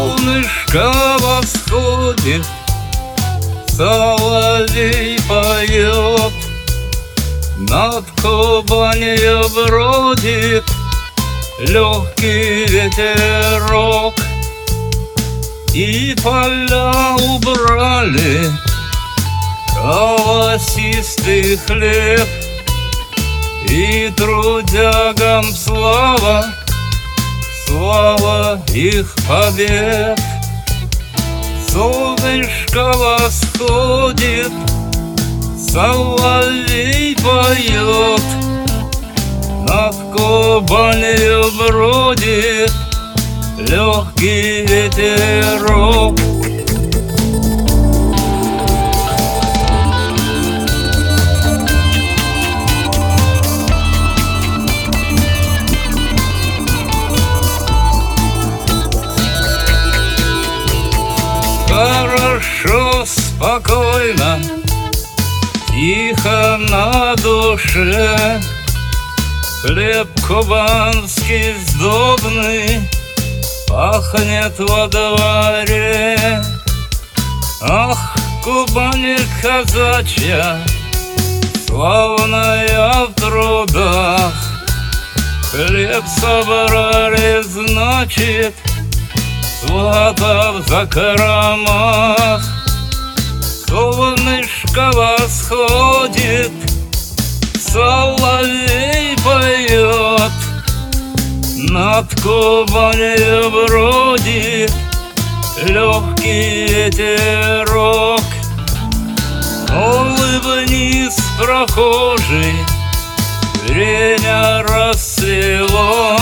Солнышко восходит, соловей поет, над Кубанью бродит легкий ветерок. И поля убрали колосистый хлеб, и трудягам слава, слава их побед. Солнышко восходит, соловей поет, над Кубанью бродит легкий ветерок. Хорошо, спокойно, тихо на душе, хлеб кубанский сдобный пахнет во дворе. Ах, Кубань казачья, славная в трудах, хлеб собрали, значит, свата в закромах. Солнышко восходит, соловей поет, над Кубанью бродит легкий ветерок. Улыбнись, прохожий, время расцвело,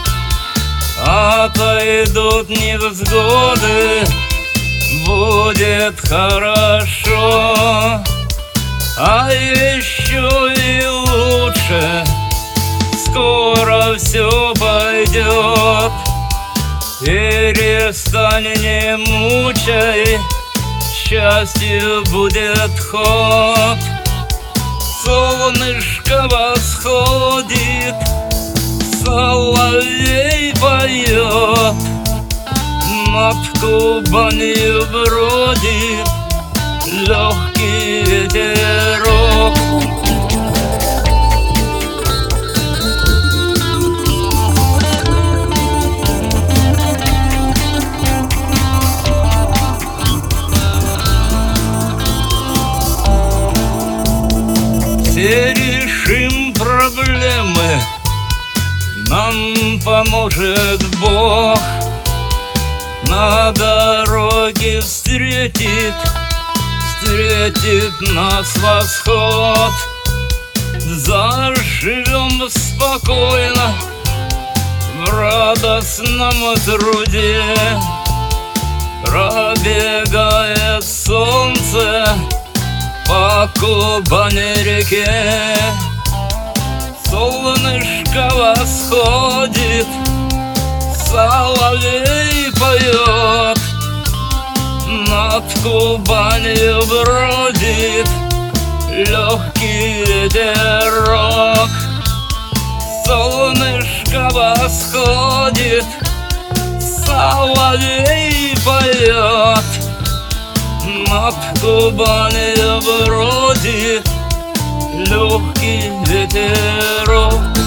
отойдут невзгоды, будет хорошо. А еще и лучше, скоро все пойдет. Перестань, не мучай, счастью будет ход. Солнышко восходит, соловей поет, над Кубанью бродит легкий ветерок. Все решим проблемы, нам поможет Бог. На дороге встретит нас восход. Заживем спокойно в радостном труде. Пробегает солнце по Кубани реке. Солнышко восходит, соловей поет, над Кубанью бродит легкий ветерок. Солнышко восходит, соловей поет, над Кубанью бродит легкий ветерок.